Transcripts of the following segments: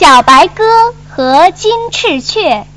小白鸽和金翅雀。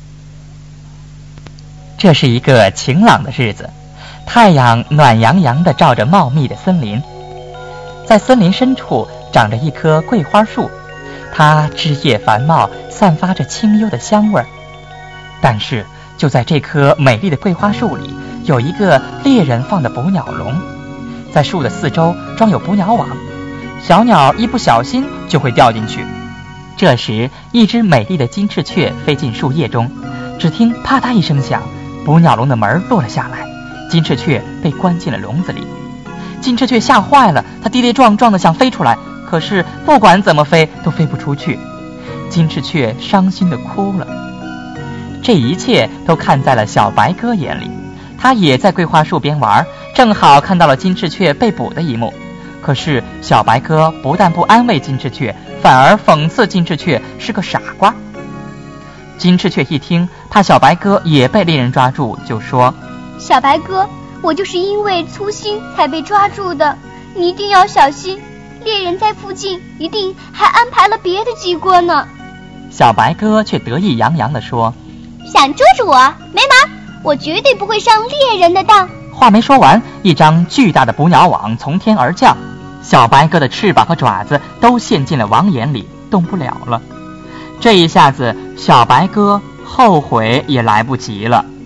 这是一个晴朗的日子，太阳暖洋洋地照着茂密的森林。在森林深处长着一棵桂花树，它枝叶繁茂，散发着清幽的香味儿。但是就在这棵美丽的桂花树里，有一个猎人放的捕鸟笼，在树的四周装有捕鸟网，小鸟一不小心就会掉进去。这时一只美丽的金翅雀飞进树叶中，只听啪嗒一声响，捕鸟笼的门落了下来，金翅雀被关进了笼子里。金翅雀吓坏了，它跌跌撞撞地想飞出来，可是不管怎么飞都飞不出去。金翅雀伤心地哭了。这一切都看在了小白鸽眼里，它也在桂花树边玩，正好看到了金翅雀被捕的一幕。可是小白鸽不但不安慰金翅雀，反而讽刺金翅雀是个傻瓜。金翅雀一听，怕小白鸽也被猎人抓住，就说： 小白鸽，我就是因为粗心才被抓住的，你一定要小心，猎人在附近一定还安排了别的计谋呢。 小白鸽却得意洋洋地说： 想捉住我没门，我绝对不会上猎人的当。 话没说完，一张巨大的捕鸟网从天而降，小白鸽的翅膀和爪子都陷进了网眼里，动不了了。这一下子，小白鸽后悔也来不及了。